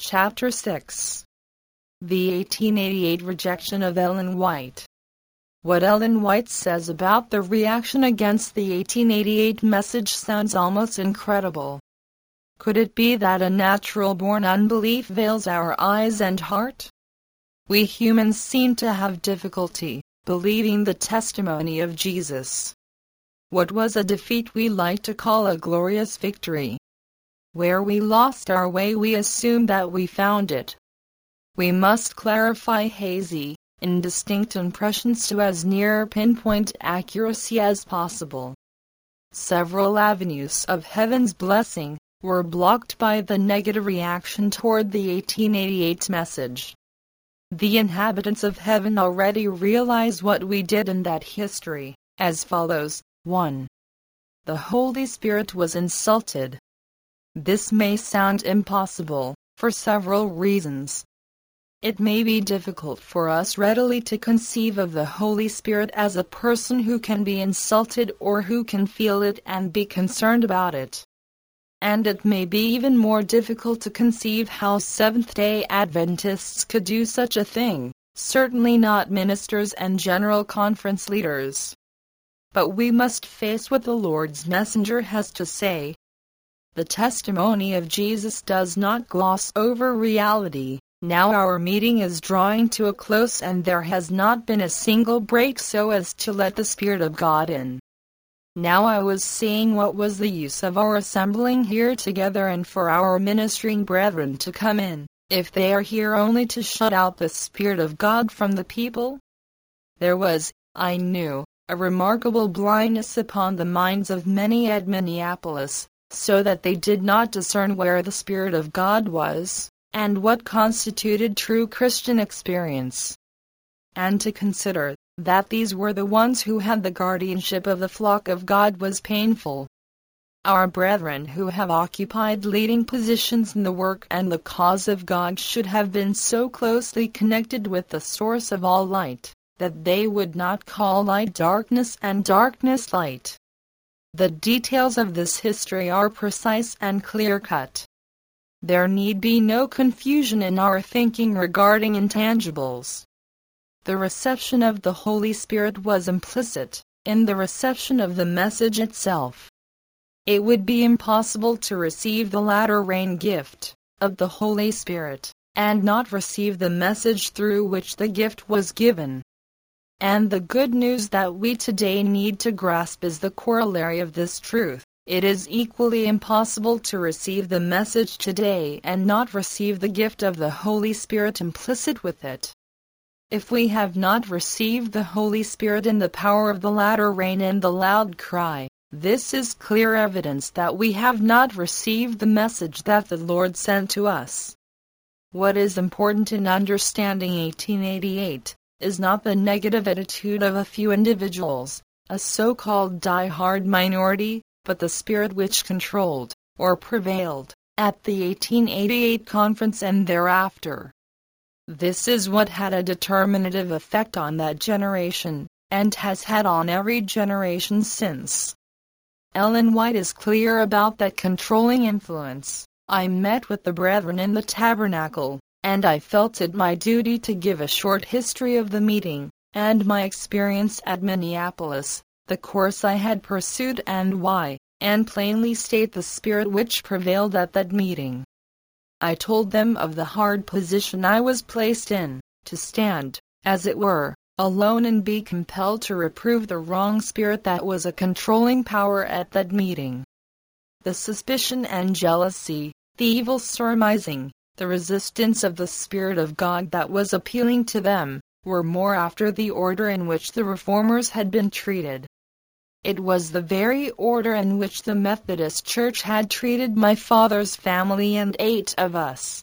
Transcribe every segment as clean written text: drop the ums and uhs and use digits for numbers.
Chapter 6. The 1888 Rejection of Ellen White. What Ellen White says about the reaction against the 1888 message sounds almost incredible. Could it be that a natural-born unbelief veils our eyes and heart? We humans seem to have difficulty believing the testimony of Jesus. What was a defeat we like to call a glorious victory. Where we lost our way, we assume that we found it. We must clarify hazy, indistinct impressions to as near pinpoint accuracy as possible. Several avenues of heaven's blessing were blocked by the negative reaction toward the 1888 message. The inhabitants of heaven already realize what we did in that history, as follows. 1. The Holy Spirit was insulted. This may sound impossible, for several reasons. It may be difficult for us readily to conceive of the Holy Spirit as a person who can be insulted or who can feel it and be concerned about it. And it may be even more difficult to conceive how Seventh-day Adventists could do such a thing, certainly not ministers and general conference leaders. But we must face what the Lord's messenger has to say. The testimony of Jesus does not gloss over reality. Now our meeting is drawing to a close and there has not been a single break so as to let the Spirit of God in. Now I was saying, what was the use of our assembling here together and for our ministering brethren to come in, if they are here only to shut out the Spirit of God from the people? There was, I knew, a remarkable blindness upon the minds of many at Minneapolis, so that they did not discern where the Spirit of God was, and what constituted true Christian experience. And to consider that these were the ones who had the guardianship of the flock of God was painful. Our brethren who have occupied leading positions in the work and the cause of God should have been so closely connected with the source of all light, that they would not call light darkness and darkness light. The details of this history are precise and clear-cut. There need be no confusion in our thinking regarding intangibles. The reception of the Holy Spirit was implicit in the reception of the message itself. It would be impossible to receive the latter-rain gift of the Holy Spirit and not receive the message through which the gift was given. And the good news that we today need to grasp is the corollary of this truth. It is equally impossible to receive the message today and not receive the gift of the Holy Spirit implicit with it. If we have not received the Holy Spirit in the power of the latter rain and the loud cry, this is clear evidence that we have not received the message that the Lord sent to us. What is important in understanding 1888 is not the negative attitude of a few individuals, a so-called die-hard minority, but the spirit which controlled, or prevailed, at the 1888 conference and thereafter. This is what had a determinative effect on that generation, and has had on every generation since. Ellen White is clear about that controlling influence. I met with the brethren in the tabernacle, and I felt it my duty to give a short history of the meeting, and my experience at Minneapolis, the course I had pursued and why, and plainly state the spirit which prevailed at that meeting. I told them of the hard position I was placed in, to stand, as it were, alone and be compelled to reprove the wrong spirit that was a controlling power at that meeting. The suspicion and jealousy, the evil surmising, the resistance of the Spirit of God that was appealing to them, were more after the order in which the Reformers had been treated. It was the very order in which the Methodist Church had treated my father's family and 8 of us.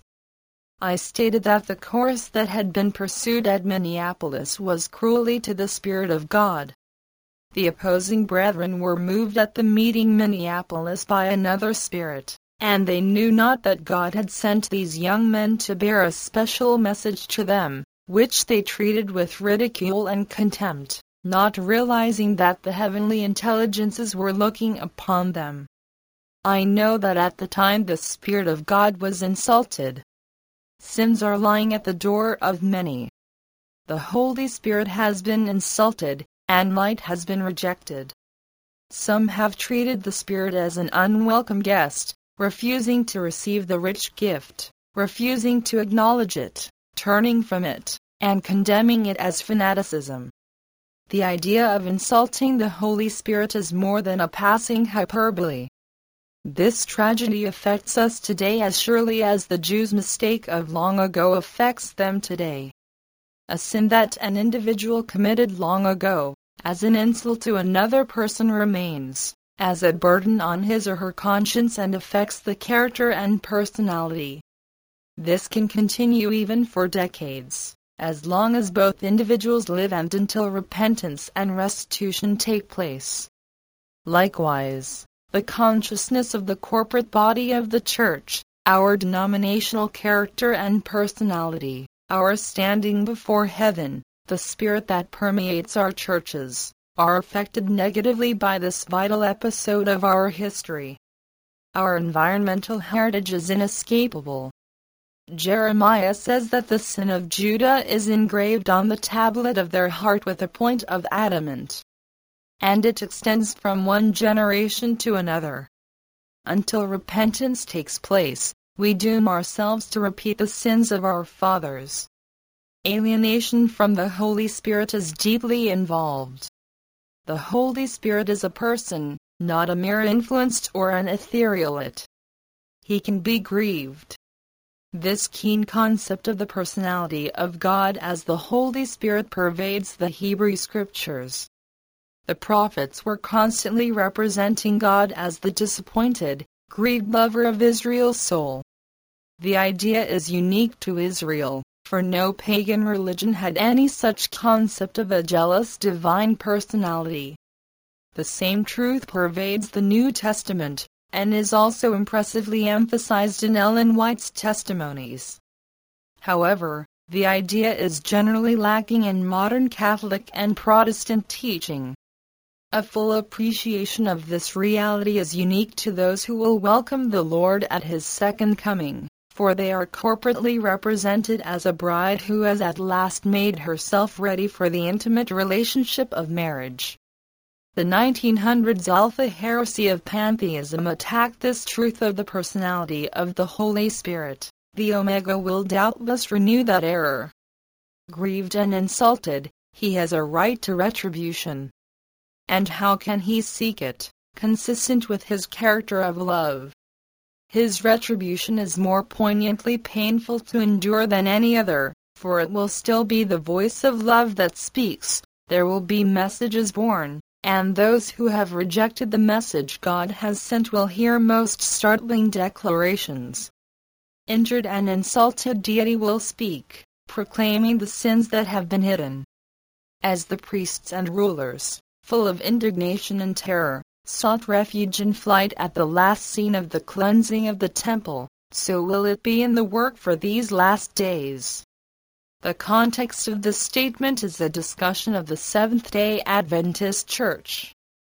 I stated that the course that had been pursued at Minneapolis was cruelly to the Spirit of God. The opposing brethren were moved at the meeting Minneapolis by another spirit, and they knew not that God had sent these young men to bear a special message to them, which they treated with ridicule and contempt, not realizing that the heavenly intelligences were looking upon them. I know that at the time the Spirit of God was insulted. Sins are lying at the door of many. The Holy Spirit has been insulted, and light has been rejected. Some have treated the Spirit as an unwelcome guest, refusing to receive the rich gift, refusing to acknowledge it, turning from it, and condemning it as fanaticism. The idea of insulting the Holy Spirit is more than a passing hyperbole. This tragedy affects us today as surely as the Jews' mistake of long ago affects them today. A sin that an individual committed long ago, as an insult to another person, remains as a burden on his or her conscience and affects the character and personality. This can continue even for decades, as long as both individuals live and until repentance and restitution take place. Likewise, the consciousness of the corporate body of the Church, our denominational character and personality, our standing before heaven, the spirit that permeates our churches, are affected negatively by this vital episode of our history. Our environmental heritage is inescapable. Jeremiah says that the sin of Judah is engraved on the tablet of their heart with a point of adamant, and it extends from one generation to another. Until repentance takes place, we doom ourselves to repeat the sins of our fathers. Alienation from the Holy Spirit is deeply involved. The Holy Spirit is a person, not a mere influenced or an ethereal it. He can be grieved. This keen concept of the personality of God as the Holy Spirit pervades the Hebrew Scriptures. The prophets were constantly representing God as the disappointed, grieved lover of Israel's soul. The idea is unique to Israel, for no pagan religion had any such concept of a jealous divine personality. The same truth pervades the New Testament, and is also impressively emphasized in Ellen White's testimonies. However, the idea is generally lacking in modern Catholic and Protestant teaching. A full appreciation of this reality is unique to those who will welcome the Lord at His second coming, for they are corporately represented as a bride who has at last made herself ready for the intimate relationship of marriage. The 1900s Alpha heresy of pantheism attacked this truth of the personality of the Holy Spirit. The Omega will doubtless renew that error. Grieved and insulted, he has a right to retribution. And how can he seek it, consistent with his character of love? His retribution is more poignantly painful to endure than any other, for it will still be the voice of love that speaks. There will be messages born, and those who have rejected the message God has sent will hear most startling declarations. Injured and insulted deity will speak, proclaiming the sins that have been hidden. As the priests and rulers, full of indignation and terror, sought refuge in flight at the last scene of the cleansing of the temple, so will it be in the work for these last days. The context of this statement is a discussion of the Seventh-day Adventist Church.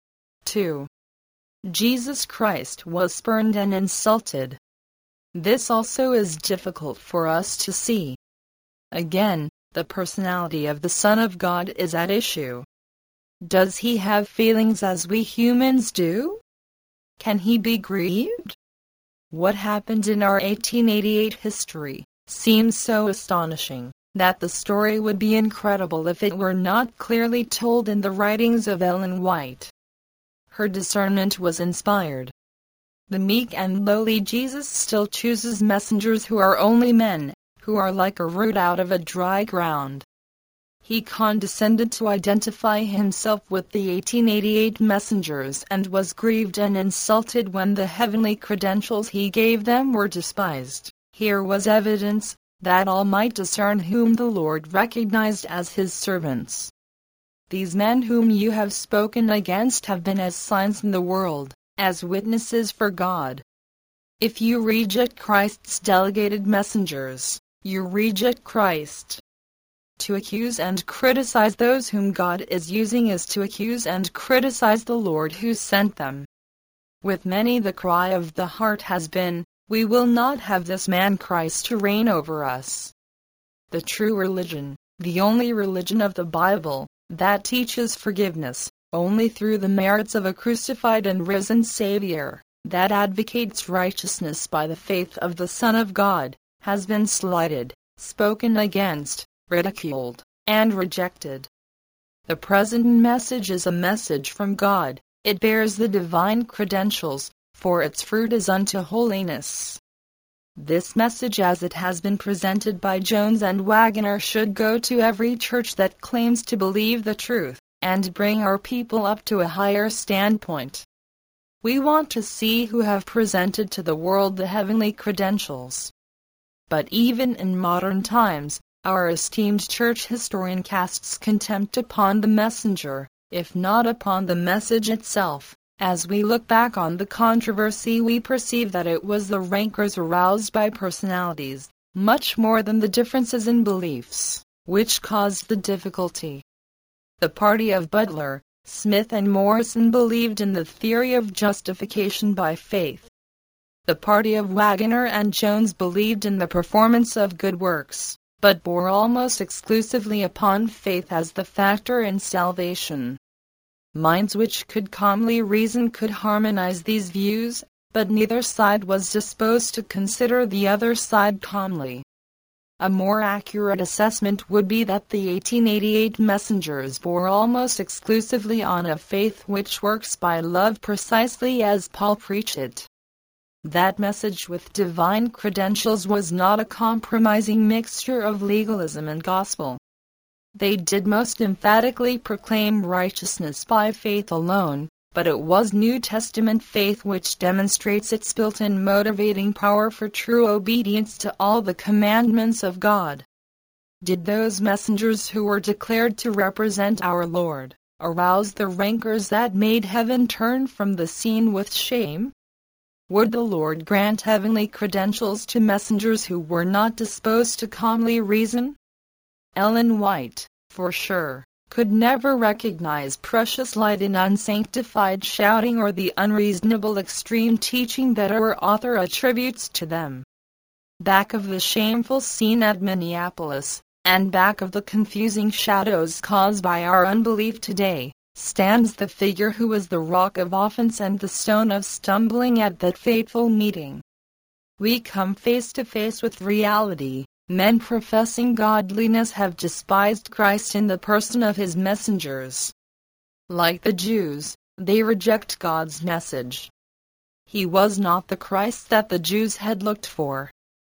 2. Jesus Christ was spurned and insulted. This also is difficult for us to see. Again, the personality of the Son of God is at issue. Does he have feelings as we humans do? Can he be grieved? What happened in our 1888 history seems so astonishing that the story would be incredible if it were not clearly told in the writings of Ellen White. Her discernment was inspired. The meek and lowly Jesus still chooses messengers who are only men, who are like a root out of a dry ground. He condescended to identify himself with the 1888 messengers and was grieved and insulted when the heavenly credentials he gave them were despised. Here was evidence that all might discern whom the Lord recognized as his servants. These men whom you have spoken against have been as signs in the world, as witnesses for God. If you reject Christ's delegated messengers, you reject Christ. To accuse and criticize those whom God is using is to accuse and criticize the Lord who sent them. With many the cry of the heart has been, We will not have this man Christ to reign over us. The true religion, the only religion of the Bible, that teaches forgiveness only through the merits of a crucified and risen Savior, that advocates righteousness by the faith of the Son of God, has been slighted, spoken against, ridiculed, and rejected. The present message is a message from God. It bears the divine credentials, for its fruit is unto holiness. This message as it has been presented by Jones and Waggoner should go to every church that claims to believe the truth, and bring our people up to a higher standpoint. We want to see who have presented to the world the heavenly credentials. But even in modern times, our esteemed church historian casts contempt upon the messenger, if not upon the message itself. As we look back on the controversy, we perceive that it was the rancors aroused by personalities, much more than the differences in beliefs, which caused the difficulty. The party of Butler, Smith and Morrison believed in the theory of justification by faith. The party of Waggoner and Jones believed in the performance of good works, but bore almost exclusively upon faith as the factor in salvation. Minds which could calmly reason could harmonize these views, but neither side was disposed to consider the other side calmly. A more accurate assessment would be that the 1888 messengers bore almost exclusively on a faith which works by love precisely as Paul preached it. That message with divine credentials was not a compromising mixture of legalism and gospel. They did most emphatically proclaim righteousness by faith alone, but it was New Testament faith which demonstrates its built-in motivating power for true obedience to all the commandments of God. Did those messengers who were declared to represent our Lord arouse the rancors that made heaven turn from the scene with shame? Would the Lord grant heavenly credentials to messengers who were not disposed to calmly reason? Ellen White, for sure, could never recognize precious light in unsanctified shouting or the unreasonable extreme teaching that our author attributes to them. Back of the shameful scene at Minneapolis, and back of the confusing shadows caused by our unbelief today, stands the figure who was the rock of offense and the stone of stumbling at that fateful meeting. We come face to face with reality. Men professing godliness have despised Christ in the person of his messengers. Like the Jews, they reject God's message. He was not the Christ that the Jews had looked for.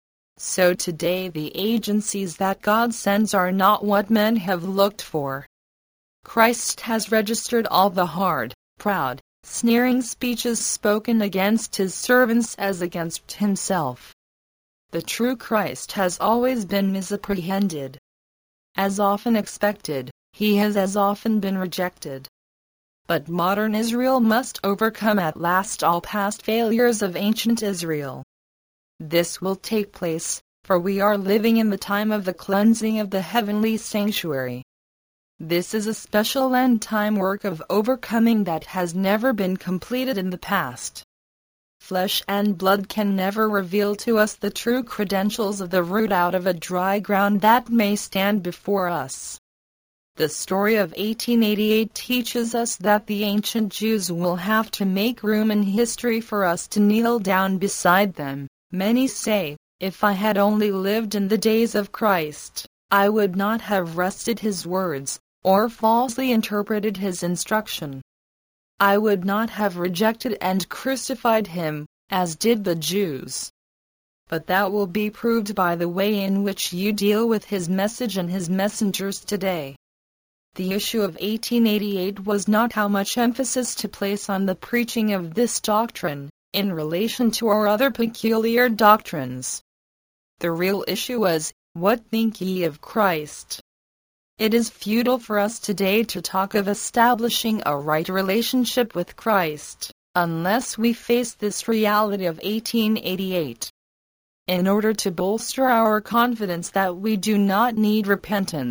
So today the agencies that God sends are not what men have looked for. Christ has registered all the hard, proud, sneering speeches spoken against his servants as against himself. The true Christ has always been misapprehended. As often expected, he has as often been rejected. But modern Israel must overcome at last all past failures of ancient Israel. This will take place, for we are living in the time of the cleansing of the heavenly sanctuary. This is a special end-time work of overcoming that has never been completed in the past. Flesh and blood can never reveal to us the true credentials of the root out of a dry ground that may stand before us. The story of 1888 teaches us that the ancient Jews will have to make room in history for us to kneel down beside them. Many say, if I had only lived in the days of Christ, I would not have wrested his words, or falsely interpreted his instruction. I would not have rejected and crucified him, as did the Jews. But that will be proved by the way in which you deal with his message and his messengers today. The issue of 1888 was not how much emphasis to place on the preaching of this doctrine, in relation to our other peculiar doctrines. The real issue was, what think ye of Christ? It is futile for us today to talk of establishing a right relationship with Christ, unless we face this reality of 1888. In order to bolster our confidence that we do not need repentance,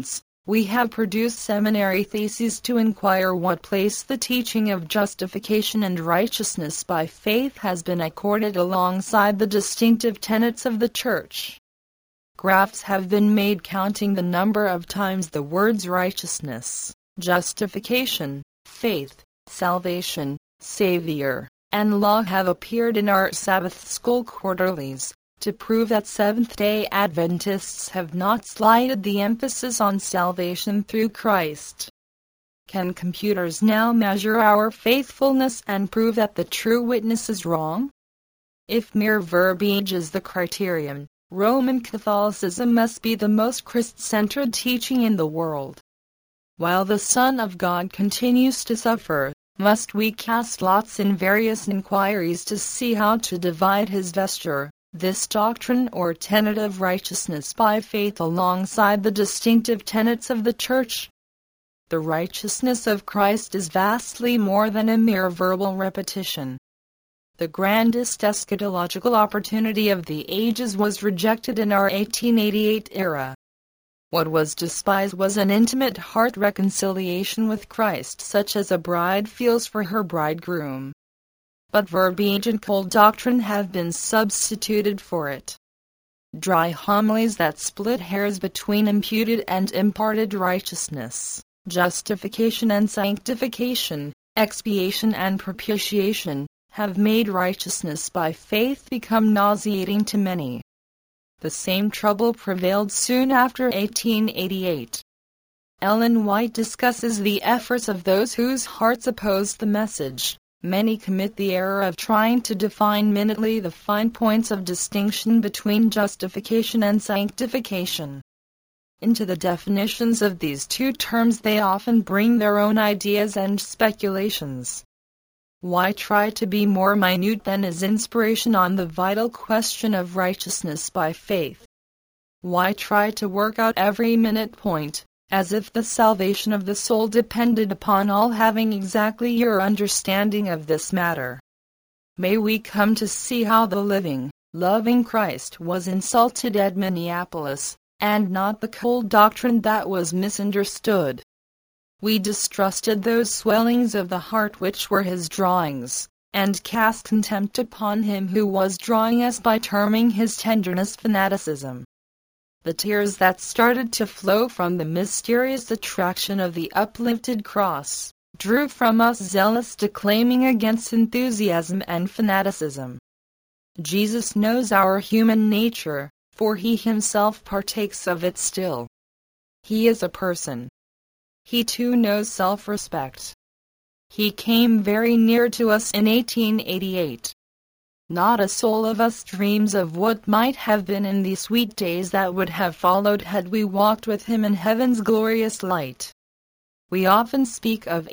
We have produced seminary theses to inquire what place the teaching of justification and righteousness by faith has been accorded alongside the distinctive tenets of the Church. Graphs have been made counting the number of times the words righteousness, justification, faith, salvation, Savior, and law have appeared in our Sabbath School quarterlies, to prove that Seventh-day Adventists have not slighted the emphasis on salvation through Christ. Can computers now measure our faithfulness and prove that the true witness is wrong? If mere verbiage is the criterion, Roman Catholicism must be the most Christ-centered teaching in the world. While the Son of God continues to suffer, must we cast lots in various inquiries to see how to divide his vesture, this doctrine or tenet of righteousness by faith alongside the distinctive tenets of the Church? The righteousness of Christ is vastly more than a mere verbal repetition. The grandest eschatological opportunity of the ages was rejected in our 1888 era. What was despised was an intimate heart reconciliation with Christ such as a bride feels for her bridegroom. But verbiage and cold doctrine have been substituted for it. Dry homilies that split hairs between imputed and imparted righteousness, justification and sanctification, expiation and propitiation, have made righteousness by faith become nauseating to many. The same trouble prevailed soon after 1888. Ellen White discusses the efforts of those whose hearts opposed the message. Many commit the error of trying to define minutely the fine points of distinction between justification and sanctification. Into the definitions of these two terms they often bring their own ideas and speculations. Why try to be more minute than is inspiration on the vital question of righteousness by faith? Why try to work out every minute point, as if the salvation of the soul depended upon all having exactly your understanding of this matter? May we come to see how the living, loving Christ was insulted at Minneapolis, and not the cold doctrine that was misunderstood. We distrusted those swellings of the heart which were his drawings, and cast contempt upon him who was drawing us by terming his tenderness fanaticism. The tears that started to flow from the mysterious attraction of the uplifted cross, drew from us zealous declaiming against enthusiasm and fanaticism. Jesus knows our human nature, for he himself partakes of it still. He is a person. He too knows self-respect. He came very near to us in 1888. Not a soul of us dreams of what might have been in the sweet days that would have followed had we walked with him in heaven's glorious light. We often speak of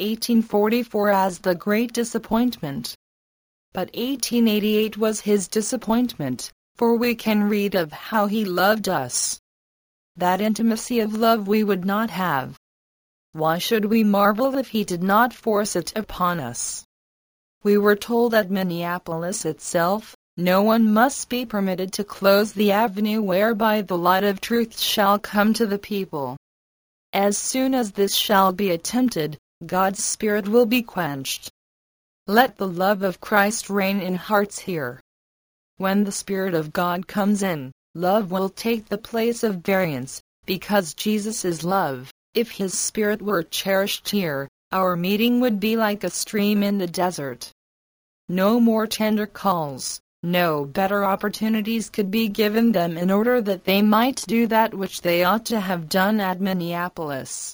1844 as the great disappointment. But 1888 was his disappointment, for we can read of how he loved us. That intimacy of love we would not have. Why should we marvel if he did not force it upon us? We were told at Minneapolis itself, no one must be permitted to close the avenue whereby the light of truth shall come to the people. As soon as this shall be attempted, God's Spirit will be quenched. Let the love of Christ reign in hearts here. When the Spirit of God comes in, love will take the place of variance, because Jesus is love. If his Spirit were cherished here, our meeting would be like a stream in the desert. No more tender calls, no better opportunities could be given them in order that they might do that which they ought to have done at Minneapolis.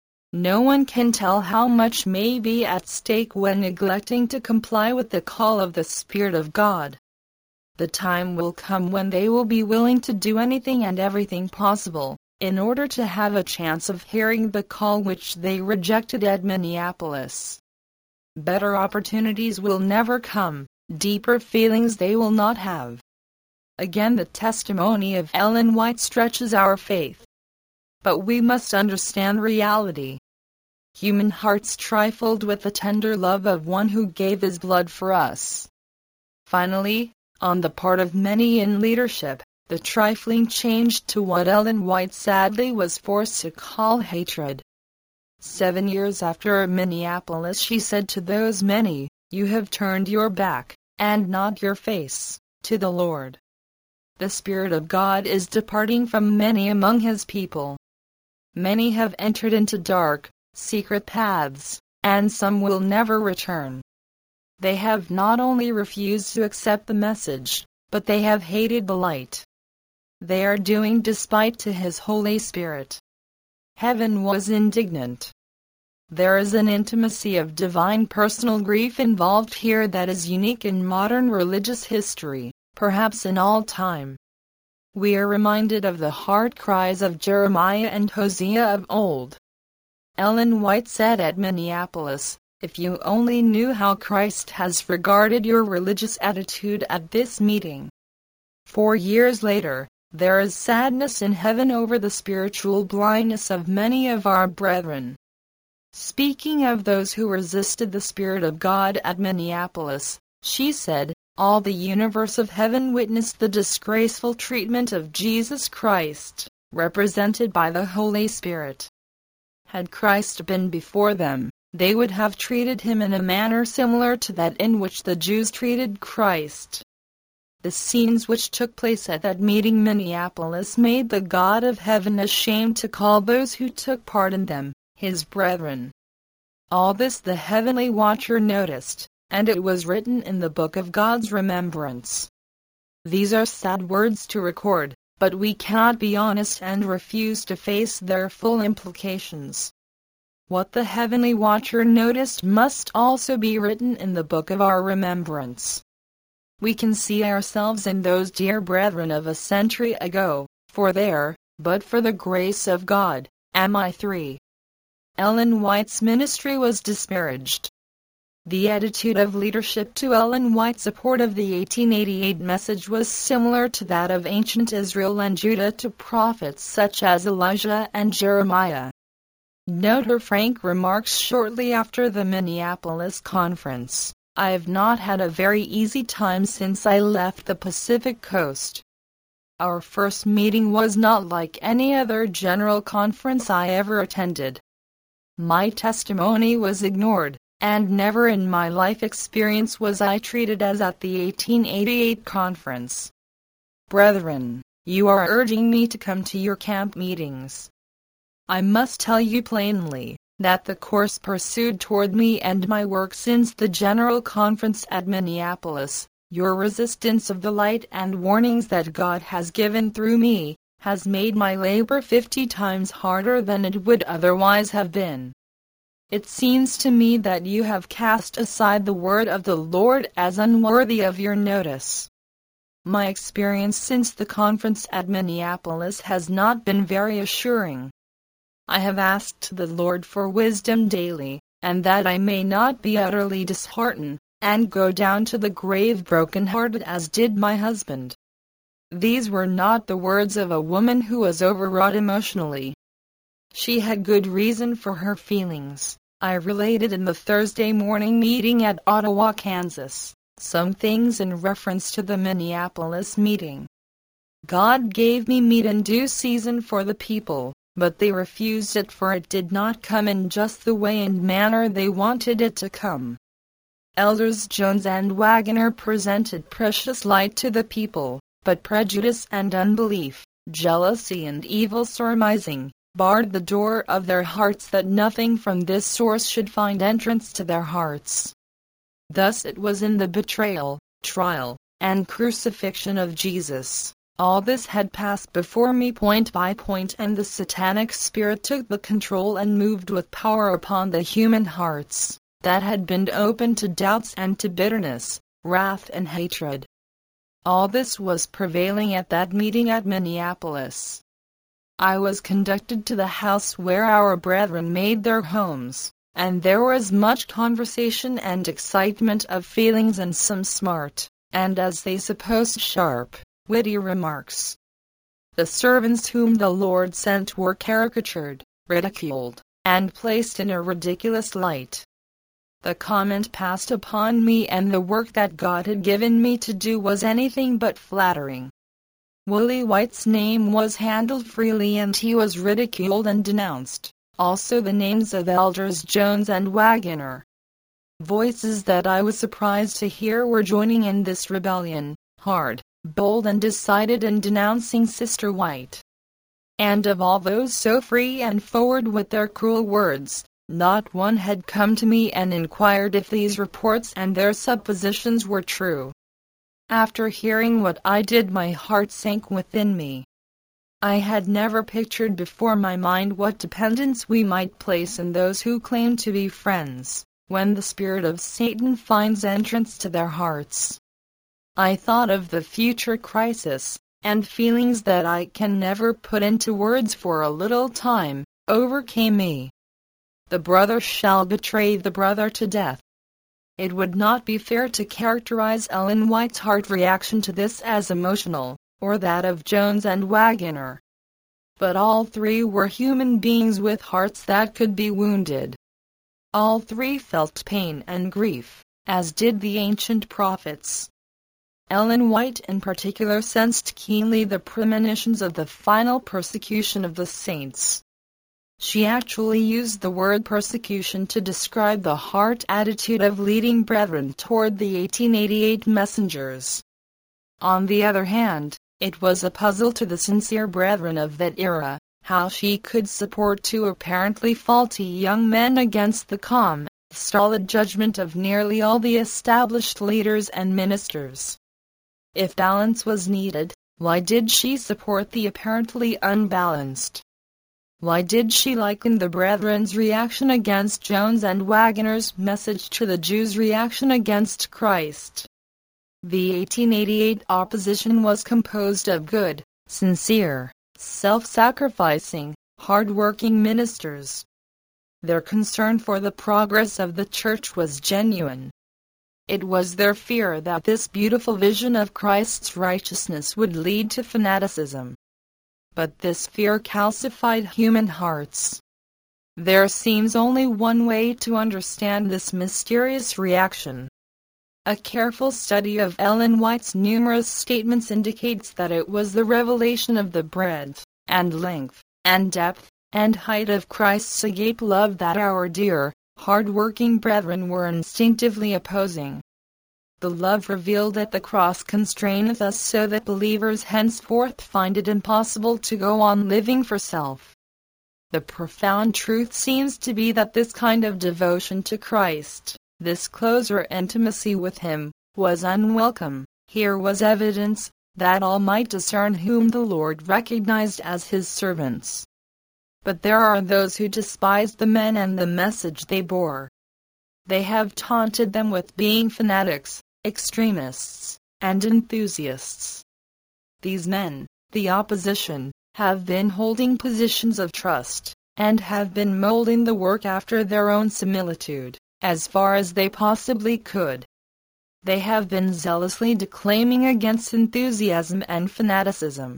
No one can tell how much may be at stake when neglecting to comply with the call of the Spirit of God. The time will come when they will be willing to do anything and everything possible, in order to have a chance of hearing the call which they rejected at Minneapolis. Better opportunities will never come, deeper feelings they will not have. Again, the testimony of Ellen White stretches our faith. But we must understand reality. Human hearts trifled with the tender love of one who gave his blood for us. Finally, on the part of many in leadership, the trifling changed to what Ellen White sadly was forced to call hatred. 7 years after Minneapolis, she said to those many, "You have turned your back, and not your face, to the Lord. The Spirit of God is departing from many among His people. Many have entered into dark, secret paths, and some will never return. They have not only refused to accept the message, but they have hated the light. They are doing despite to His Holy Spirit." Heaven was indignant. There is an intimacy of divine personal grief involved here that is unique in modern religious history, perhaps in all time. We are reminded of the heart cries of Jeremiah and Hosea of old. Ellen White said at Minneapolis, "If you only knew how Christ has regarded your religious attitude at this meeting." 4 years later, there is sadness in heaven over the spiritual blindness of many of our brethren. Speaking of those who resisted the Spirit of God at Minneapolis, she said, "All the universe of heaven witnessed the disgraceful treatment of Jesus Christ, represented by the Holy Spirit. Had Christ been before them, they would have treated Him in a manner similar to that in which the Jews treated Christ." The scenes which took place at that meeting in Minneapolis made the God of heaven ashamed to call those who took part in them His brethren. All this the heavenly watcher noticed, and it was written in the book of God's remembrance. These are sad words to record, but we cannot be honest and refuse to face their full implications. What the heavenly watcher noticed must also be written in the book of our remembrance. We can see ourselves in those dear brethren of a century ago, for there, but for the grace of God, am I 3. Ellen White's ministry was disparaged. The attitude of leadership to Ellen White's support of the 1888 message was similar to that of ancient Israel and Judah to prophets such as Elijah and Jeremiah. Note her frank remarks shortly after the Minneapolis conference. "I have not had a very easy time since I left the Pacific Coast. Our first meeting was not like any other general conference I ever attended. My testimony was ignored, and never in my life experience was I treated as at the 1888 conference. Brethren, you are urging me to come to your camp meetings. I must tell you plainly that the course pursued toward me and my work since the General Conference at Minneapolis, your resistance of the light and warnings that God has given through me, has made my labor 50 times harder than it would otherwise have been. It seems to me that you have cast aside the word of the Lord as unworthy of your notice. My experience since the conference at Minneapolis has not been very assuring. I have asked the Lord for wisdom daily, and that I may not be utterly disheartened, and go down to the grave broken-hearted as did my husband." These were not the words of a woman who was overwrought emotionally. She had good reason for her feelings. I related in the Thursday morning meeting at Ottawa, Kansas, some things in reference to the Minneapolis meeting. God gave me meat in due season for the people, but they refused it, for it did not come in just the way and manner they wanted it to come. Elders Jones and Waggoner presented precious light to the people, but prejudice and unbelief, jealousy and evil surmising, barred the door of their hearts that nothing from this source should find entrance to their hearts. Thus it was in the betrayal, trial, and crucifixion of Jesus. All this had passed before me point by point, and the satanic spirit took the control and moved with power upon the human hearts that had been open to doubts and to bitterness, wrath and hatred. All this was prevailing at that meeting at Minneapolis. I was conducted to the house where our brethren made their homes, and there was much conversation and excitement of feelings and some smart, and as they supposed sharp, witty remarks. The servants whom the Lord sent were caricatured, ridiculed, and placed in a ridiculous light. The comment passed upon me and the work that God had given me to do was anything but flattering. Willie White's name was handled freely and he was ridiculed and denounced. Also the names of Elders Jones and Wagoner. Voices that I was surprised to hear were joining in this rebellion, hard, bold and decided in denouncing Sister White. And of all those so free and forward with their cruel words, not one had come to me and inquired if these reports and their suppositions were true. After hearing what I did, my heart sank within me. I had never pictured before my mind what dependence we might place in those who claim to be friends, when the spirit of Satan finds entrance to their hearts. I thought of the future crisis, and feelings that I can never put into words for a little time, overcame me. The brother shall betray the brother to death. It would not be fair to characterize Ellen White's heart reaction to this as emotional, or that of Jones and Wagoner. But all three were human beings with hearts that could be wounded. All three felt pain and grief, as did the ancient prophets. Ellen White in particular sensed keenly the premonitions of the final persecution of the saints. She actually used the word persecution to describe the heart attitude of leading brethren toward the 1888 messengers. On the other hand, it was a puzzle to the sincere brethren of that era, how she could support two apparently faulty young men against the calm, stolid judgment of nearly all the established leaders and ministers. If balance was needed, why did she support the apparently unbalanced? Why did she liken the brethren's reaction against Jones and Wagoner's message to the Jews' reaction against Christ? The 1888 opposition was composed of good, sincere, self-sacrificing, hard-working ministers. Their concern for the progress of the church was genuine. It was their fear that this beautiful vision of Christ's righteousness would lead to fanaticism. But this fear calcified human hearts. There seems only one way to understand this mysterious reaction. A careful study of Ellen White's numerous statements indicates that it was the revelation of the breadth, and length, and depth, and height of Christ's agape love that our dear, hard-working brethren were instinctively opposing. The love revealed at the cross constraineth us so that believers henceforth find it impossible to go on living for self. The profound truth seems to be that this kind of devotion to Christ, this closer intimacy with Him, was unwelcome. Here was evidence that all might discern whom the Lord recognized as His servants. But there are those who despised the men and the message they bore. They have taunted them with being fanatics, extremists, and enthusiasts. These men, the opposition, have been holding positions of trust, and have been molding the work after their own similitude, as far as they possibly could. They have been zealously declaiming against enthusiasm and fanaticism.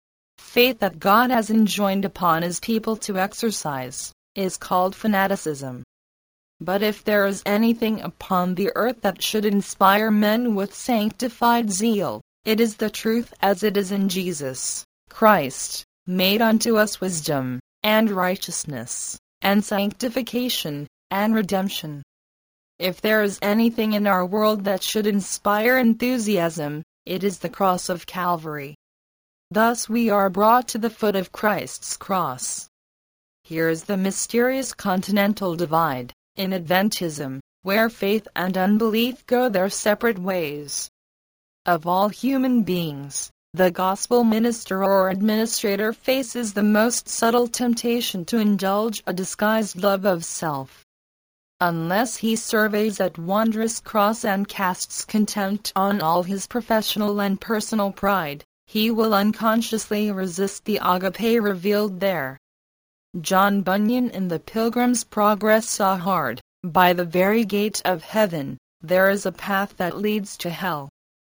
Faith that God has enjoined upon His people to exercise is called fanaticism. But if there is anything upon the earth that should inspire men with sanctified zeal, it is the truth as it is in Jesus Christ, made unto us wisdom, and righteousness, and sanctification, and redemption. If there is anything in our world that should inspire enthusiasm, it is the cross of Calvary. Thus we are brought to the foot of Christ's cross. Here is the mysterious continental divide, in Adventism, where faith and unbelief go their separate ways. Of all human beings, the gospel minister or administrator faces the most subtle temptation to indulge a disguised love of self. Unless he surveys that wondrous cross and casts contempt on all his professional and personal pride, he will unconsciously resist the agape revealed there. John Bunyan in The Pilgrim's Progress saw hard, by the very gate of heaven, there is a path that leads to hell.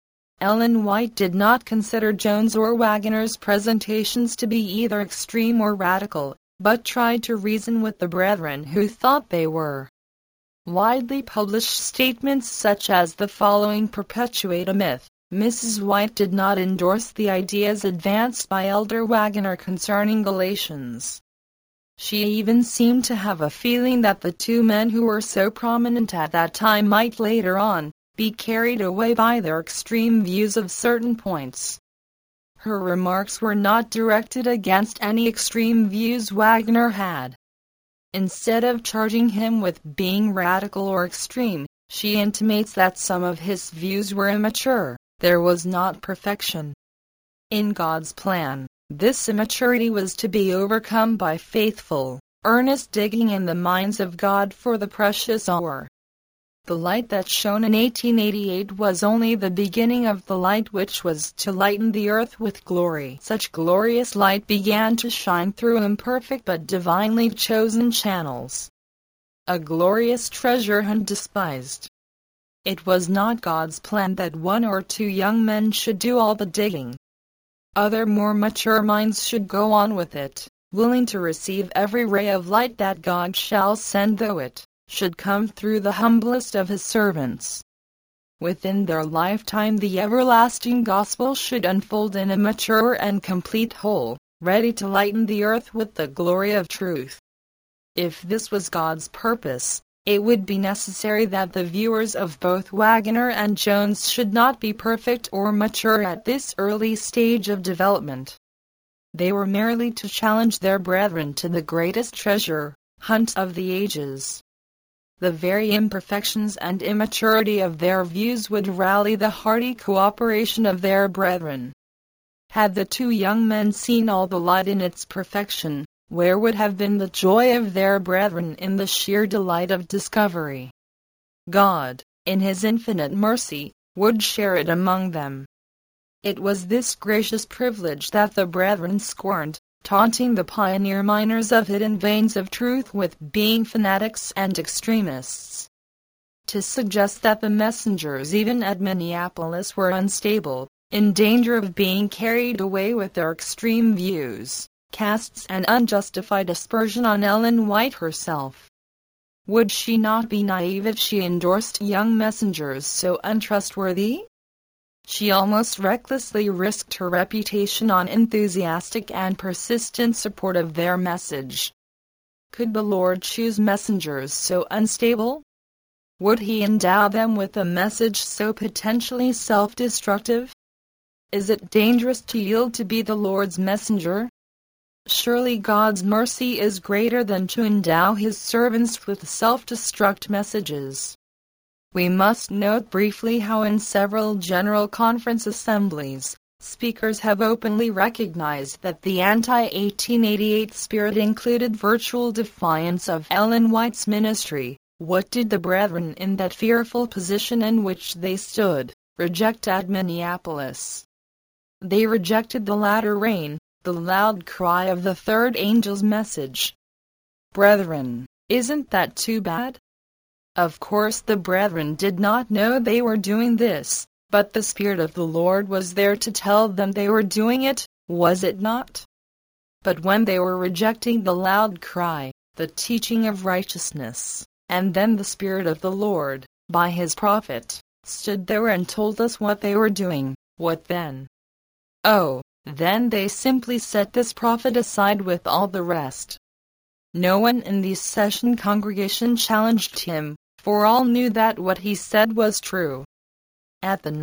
Ellen White did not consider Jones or Wagoner's presentations to be either extreme or radical, but tried to reason with the brethren who thought they were. Widely published statements such as the following perpetuate a myth. Mrs. White did not endorse the ideas advanced by Elder Waggoner concerning Galatians. She even seemed to have a feeling that the two men who were so prominent at that time might later on be carried away by their extreme views of certain points. Her remarks were not directed against any extreme views Waggoner had. Instead of charging him with being radical or extreme, she intimates that some of his views were immature. There was not perfection. In God's plan, this immaturity was to be overcome by faithful, earnest digging in the minds of God for the precious ore. The light that shone in 1888 was only the beginning of the light which was to lighten the earth with glory. Such glorious light began to shine through imperfect but divinely chosen channels. A glorious treasure hunt despised. It was not God's plan that one or two young men should do all the digging. Other more mature minds should go on with it, willing to receive every ray of light that God shall send, though it should come through the humblest of his servants. Within their lifetime the everlasting gospel should unfold in a mature and complete whole, ready to lighten the earth with the glory of truth. If this was God's purpose, it would be necessary that the viewers of both Waggoner and Jones should not be perfect or mature at this early stage of development. They were merely to challenge their brethren to the greatest treasure hunt of the ages. The very imperfections and immaturity of their views would rally the hearty cooperation of their brethren. Had the two young men seen all the light in its perfection, where would have been the joy of their brethren in the sheer delight of discovery? God, in his infinite mercy, would share it among them. It was this gracious privilege that the brethren scorned, taunting the pioneer miners of hidden veins of truth with being fanatics and extremists. To suggest that the messengers even at Minneapolis were unstable, in danger of being carried away with their extreme views, casts an unjustified aspersion on Ellen White herself. Would she not be naive if she endorsed young messengers so untrustworthy? She almost recklessly risked her reputation on enthusiastic and persistent support of their message. Could the Lord choose messengers so unstable? Would he endow them with a message so potentially self-destructive? Is it dangerous to yield to be the Lord's messenger? Surely God's mercy is greater than to endow his servants with self-destruct messages. We must note briefly how in several General Conference assemblies, speakers have openly recognized that the anti-1888 spirit included virtual defiance of Ellen White's ministry. What did the brethren in that fearful position in which they stood reject at Minneapolis? They rejected the latter rain, the loud cry of the third angel's message. Brethren, isn't that too bad? Of course the brethren did not know they were doing this, but the Spirit of the Lord was there to tell them they were doing it, was it not? But when they were rejecting the loud cry, the teaching of righteousness, and then the Spirit of the Lord, by his prophet, stood there and told us what they were doing, what then? Oh, then they simply set this prophet aside with all the rest. No one in the session congregation challenged him, for all knew that what he said was true. At the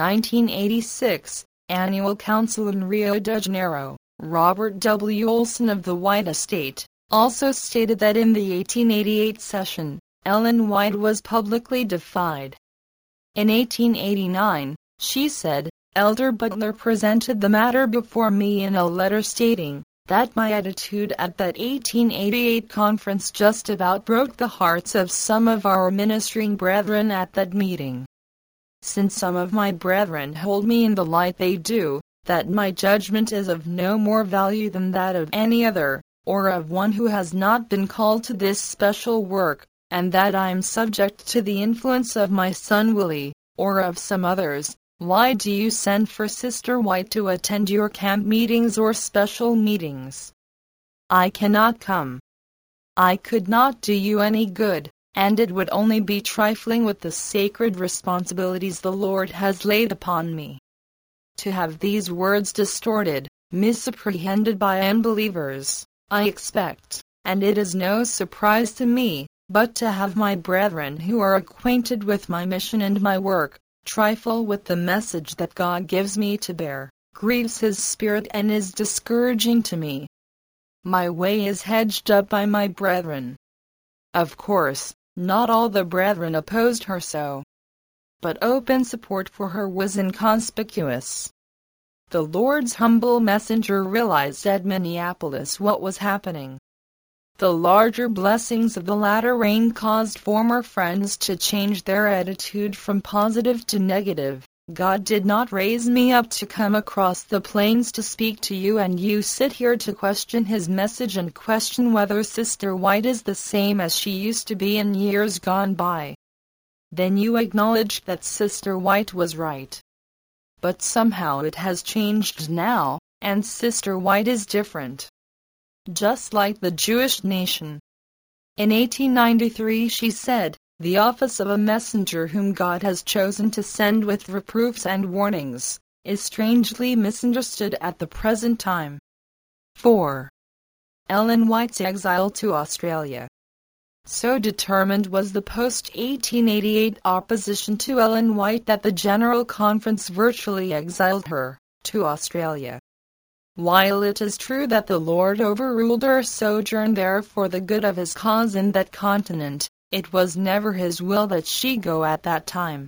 1986 annual council in Rio de Janeiro, Robert W. Olson of the White Estate also stated that in the 1888 session, Ellen White was publicly defied. In 1889, she said, Elder Butler presented the matter before me in a letter stating that my attitude at that 1888 conference just about broke the hearts of some of our ministering brethren at that meeting. Since some of my brethren hold me in the light they do, that my judgment is of no more value than that of any other, or of one who has not been called to this special work, and that I am subject to the influence of my son Willie, or of some others, why do you send for Sister White to attend your camp meetings or special meetings? I cannot come. I could not do you any good, and it would only be trifling with the sacred responsibilities the Lord has laid upon me. to have these words distorted, misapprehended by unbelievers, I expect, and it is no surprise to me, but to have my brethren who are acquainted with my mission and my work, trifle with the message that God gives me to bear, grieves his spirit and is discouraging to me. My way is hedged up by my brethren. Of course, not all the brethren opposed her so, but open support for her was inconspicuous. The Lord's humble messenger realized at Minneapolis what was happening. The larger blessings of the latter rain caused former friends to change their attitude from positive to negative. God did not raise me up to come across the plains to speak to you, and you sit here to question his message and question whether Sister White is the same as she used to be in years gone by. Then you acknowledge that Sister White was right. But somehow it has changed now, and Sister White is different. Just like the Jewish nation. In 1893 she said, "The office of a messenger whom God has chosen to send with reproofs and warnings, is strangely misunderstood at the present time." 4. Ellen White's exile to Australia. So determined was the post-1888 opposition to Ellen White that the General Conference virtually exiled her to Australia. While it is true that the Lord overruled her sojourn there for the good of his cause in that continent, it was never his will that she go at that time.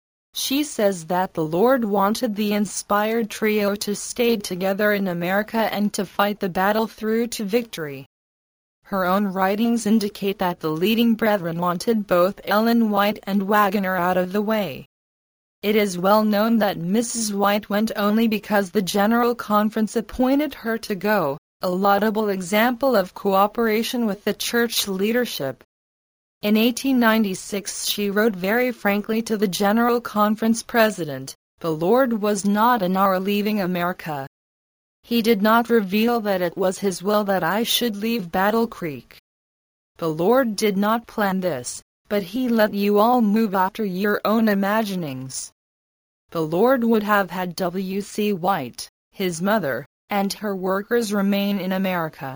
She says that the Lord wanted the inspired trio to stay together in America and to fight the battle through to victory. Her own writings indicate that the leading brethren wanted both Ellen White and Waggoner out of the way. It is well known that Mrs. White went only because the General Conference appointed her to go, a laudable example of cooperation with the church leadership. In 1896 she wrote very frankly to the General Conference president, "The Lord was not in our leaving America. He did not reveal that it was his will that I should leave Battle Creek. The Lord did not plan this, but he let you all move after your own imaginings. The Lord would have had W.C. White, his mother, and her workers remain in America.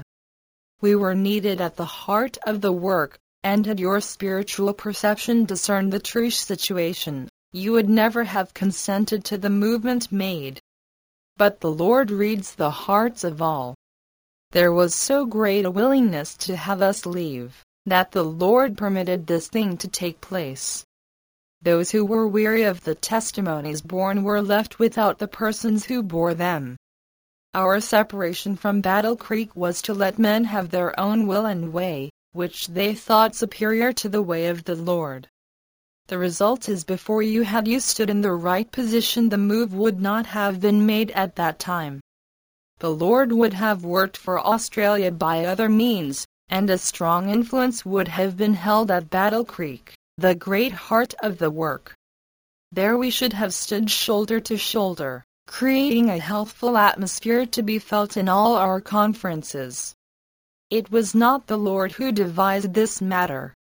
We were needed at the heart of the work, and had your spiritual perception discerned the true situation, you would never have consented to the movement made. But the Lord reads the hearts of all. There was so great a willingness to have us leave, that the Lord permitted this thing to take place. Those who were weary of the testimonies borne were left without the persons who bore them. Our separation from Battle Creek was to let men have their own will and way, which they thought superior to the way of the Lord. The result is before you stood in the right position, the move would not have been made at that time. The Lord would have worked for Australia by other means, and a strong influence would have been held at Battle Creek, the great heart of the work. There we should have stood shoulder to shoulder, creating a healthful atmosphere to be felt in all our conferences. It was not the Lord who devised this matter.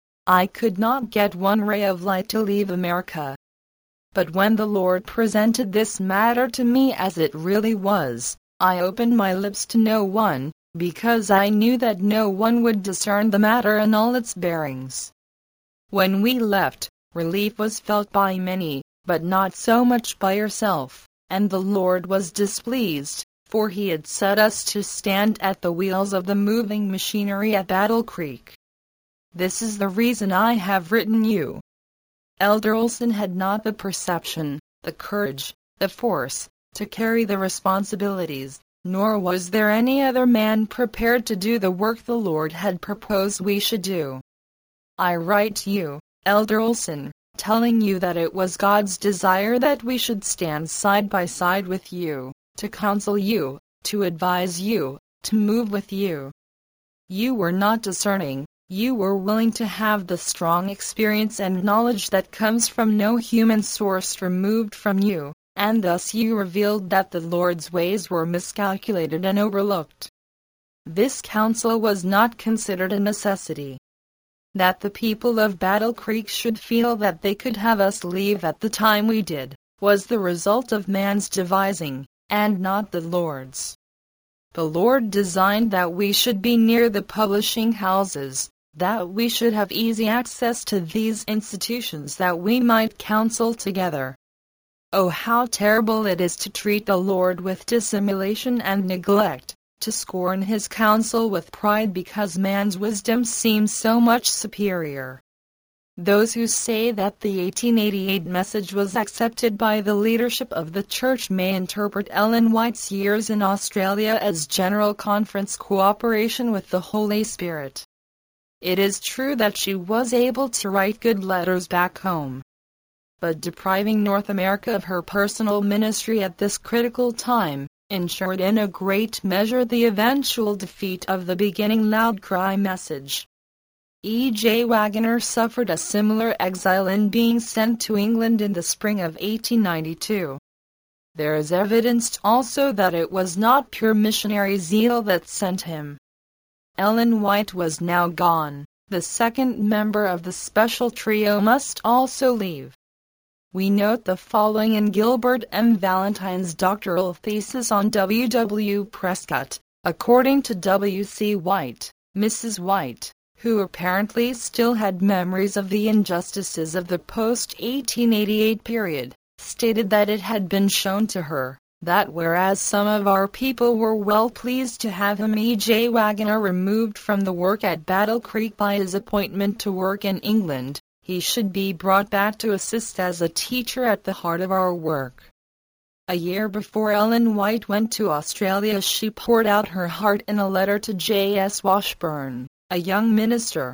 I could not get one ray of light to leave America. But when the Lord presented this matter to me as it really was, I opened my lips to no one, because I knew that no one would discern the matter in all its bearings. When we left, relief was felt by many, but not so much by yourself, and the Lord was displeased, for he had set us to stand at the wheels of the moving machinery at Battle Creek. This is the reason I have written you. Elder Olson had not the perception, the courage, the force, to carry the responsibilities, nor was there any other man prepared to do the work the Lord had proposed we should do. I write you, Elder Olson, telling you that it was God's desire that we should stand side by side with you, to counsel you, to advise you, to move with you. You were not discerning, you were willing to have the strong experience and knowledge that comes from no human source removed from you, and thus you revealed that the Lord's ways were miscalculated and overlooked. This counsel was not considered a necessity. That the people of Battle Creek should feel that they could have us leave at the time we did, was the result of man's devising, and not the Lord's. The Lord designed that we should be near the publishing houses, that we should have easy access to these institutions, that we might counsel together. Oh, how terrible it is to treat the Lord with dissimulation and neglect, to scorn his counsel with pride because man's wisdom seems so much superior. Those who say that the 1888 message was accepted by the leadership of the Church may interpret Ellen White's years in Australia as General Conference cooperation with the Holy Spirit. It is true that she was able to write good letters back home. But depriving North America of her personal ministry at this critical time ensured in a great measure the eventual defeat of the beginning loud cry message. E. J. Waggoner suffered a similar exile in being sent to England in the spring of 1892. There is evidence also that it was not pure missionary zeal that sent him. Ellen White was now gone. The second member of the special trio must also leave. We note the following in Gilbert M. Valentine's doctoral thesis on W. W. Prescott. According to W. C. White, Mrs. White, who apparently still had memories of the injustices of the post-1888 period, stated that it had been shown to her that whereas some of our people were well pleased to have him, E. J. Waggoner, removed from the work at Battle Creek by his appointment to work in England, he should be brought back to assist as a teacher at the heart of our work. A year before Ellen White went to Australia, she poured out her heart in a letter to J. S. Washburn, a young minister.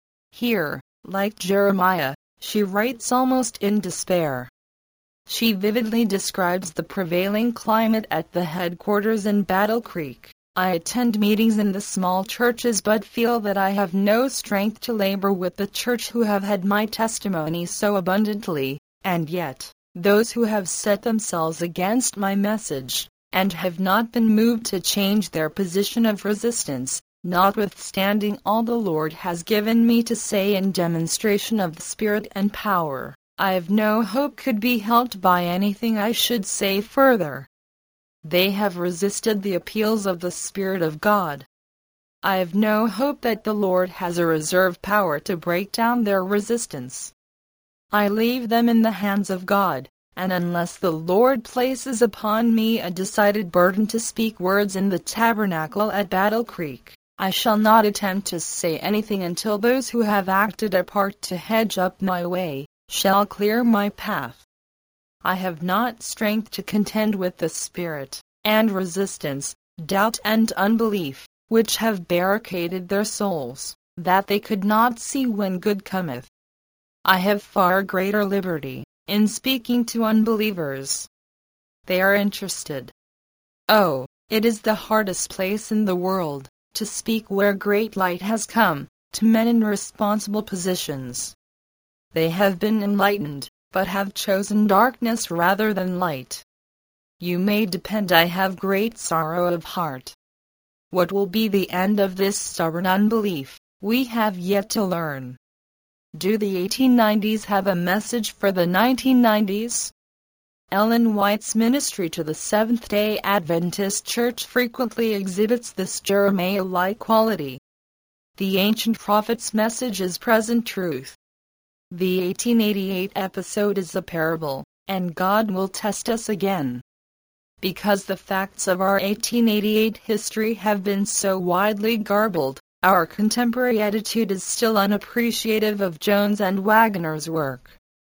Here, like Jeremiah, she writes almost in despair. She vividly describes the prevailing climate at the headquarters in Battle Creek. I attend meetings in the small churches but feel that I have no strength to labor with the church who have had my testimony so abundantly, and yet, those who have set themselves against my message, and have not been moved to change their position of resistance, notwithstanding all the Lord has given me to say in demonstration of the Spirit and power, I have no hope could be helped by anything I should say further. They have resisted the appeals of the Spirit of God. I have no hope that the Lord has a reserve power to break down their resistance. I leave them in the hands of God, and unless the Lord places upon me a decided burden to speak words in the tabernacle at Battle Creek, I shall not attempt to say anything until those who have acted a part to hedge up my way shall clear my path. I have not strength to contend with the spirit and resistance, doubt and unbelief, which have barricaded their souls, that they could not see when good cometh. I have far greater liberty in speaking to unbelievers. They are interested. Oh, it is the hardest place in the world to speak where great light has come to men in responsible positions. They have been enlightened, but have chosen darkness rather than light. You may depend I have great sorrow of heart. What will be the end of this stubborn unbelief, we have yet to learn. Do the 1890s have a message for the 1990s? Ellen White's ministry to the Seventh-day Adventist Church frequently exhibits this Jeremiah-like quality. The ancient prophet's message is present truth. The 1888 episode is a parable, and God will test us again. Because the facts of our 1888 history have been so widely garbled, our contemporary attitude is still unappreciative of Jones and Waggoner's work.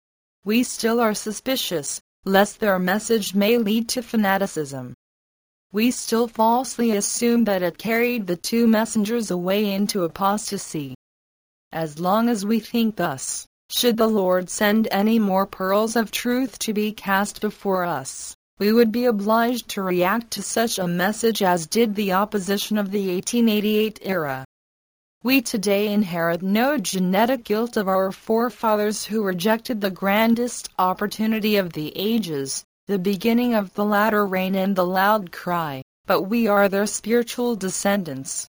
We still are suspicious, lest their message may lead to fanaticism. We still falsely assume that it carried the two messengers away into apostasy. As long as we think thus, should the Lord send any more pearls of truth to be cast before us, we would be obliged to react to such a message as did the opposition of the 1888 era. We today inherit no genetic guilt of our forefathers who rejected the grandest opportunity of the ages, the beginning of the latter rain and the loud cry, but we are their spiritual descendants.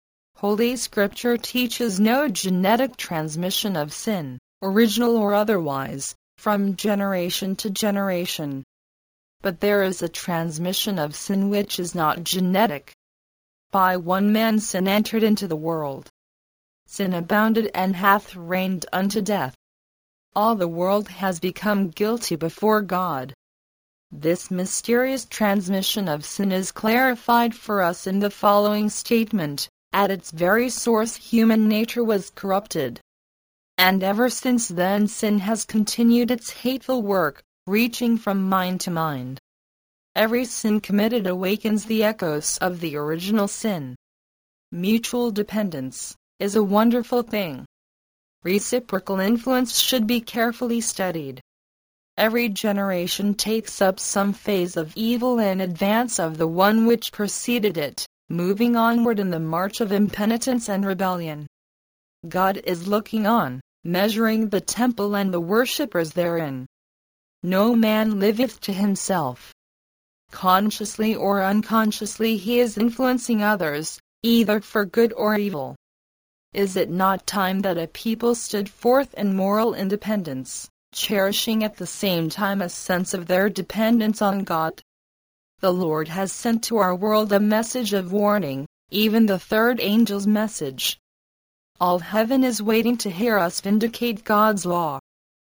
Holy Scripture teaches no genetic transmission of sin, original or otherwise, from generation to generation. But there is a transmission of sin which is not genetic. By one man sin entered into the world. Sin abounded and hath reigned unto death. All the world has become guilty before God. This mysterious transmission of sin is clarified for us in the following statement. At its very source human nature was corrupted. And ever since then sin has continued its hateful work, reaching from mind to mind. Every sin committed awakens the echoes of the original sin. Mutual dependence is a wonderful thing. Reciprocal influence should be carefully studied. Every generation takes up some phase of evil in advance of the one which preceded it, moving onward in the march of impenitence and rebellion. God is looking on, measuring the temple and the worshippers therein. No man liveth to himself. Consciously or unconsciously he is influencing others, either for good or evil. Is it not time that a people stood forth in moral independence, cherishing at the same time a sense of their dependence on God? The Lord has sent to our world a message of warning, even the third angel's message. All heaven is waiting to hear us vindicate God's law.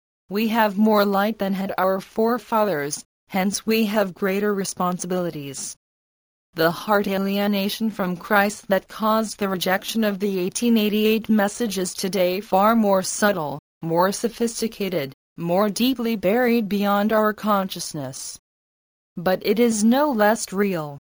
We have more light than had our forefathers, hence we have greater responsibilities. The heart alienation from Christ that caused the rejection of the 1888 message is today far more subtle, more sophisticated, more deeply buried beyond our consciousness. But it is no less real.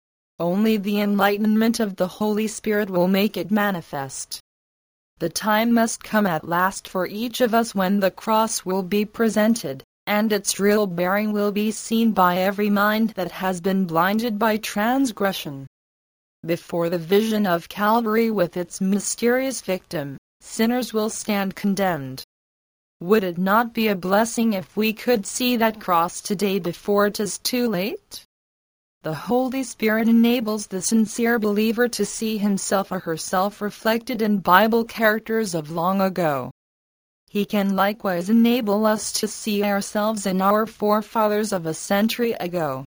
Only the enlightenment of the Holy Spirit will make it manifest. The time must come at last for each of us when the cross will be presented, and its real bearing will be seen by every mind that has been blinded by transgression. Before the vision of Calvary with its mysterious victim, sinners will stand condemned. Would it not be a blessing if we could see that cross today before it is too late? The Holy Spirit enables the sincere believer to see himself or herself reflected in Bible characters of long ago. He can likewise enable us to see ourselves in our forefathers of a century ago.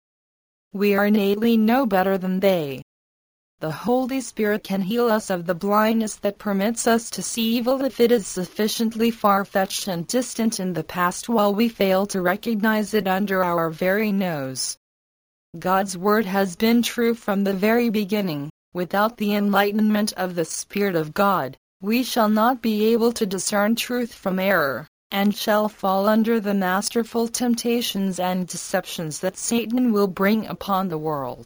We are innately no better than they. The Holy Spirit can heal us of the blindness that permits us to see evil if it is sufficiently far-fetched and distant in the past while we fail to recognize it under our very nose. God's word has been true from the very beginning. Without the enlightenment of the Spirit of God, we shall not be able to discern truth from error, and shall fall under the masterful temptations and deceptions that Satan will bring upon the world.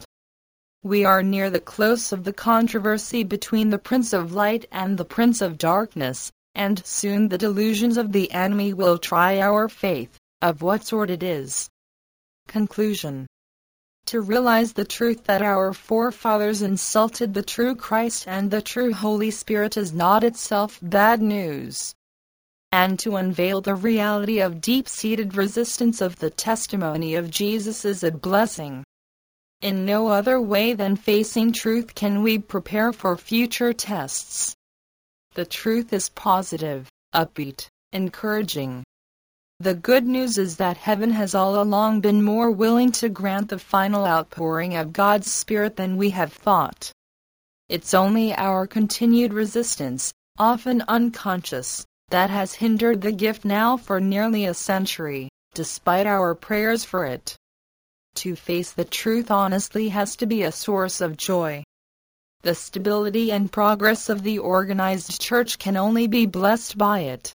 We are near the close of the controversy between the Prince of Light and the Prince of Darkness, and soon the delusions of the enemy will try our faith, of what sort it is. Conclusion. To realize the truth that our forefathers insulted the true Christ and the true Holy Spirit is not itself bad news. And to unveil the reality of deep-seated resistance of the testimony of Jesus is a blessing. In no other way than facing truth can we prepare for future tests. The truth is positive, upbeat, encouraging. The good news is that heaven has all along been more willing to grant the final outpouring of God's Spirit than we have thought. It's only our continued resistance, often unconscious, that has hindered the gift now for nearly a century, despite our prayers for it. To face the truth honestly has to be a source of joy. The stability and progress of the organized church can only be blessed by it.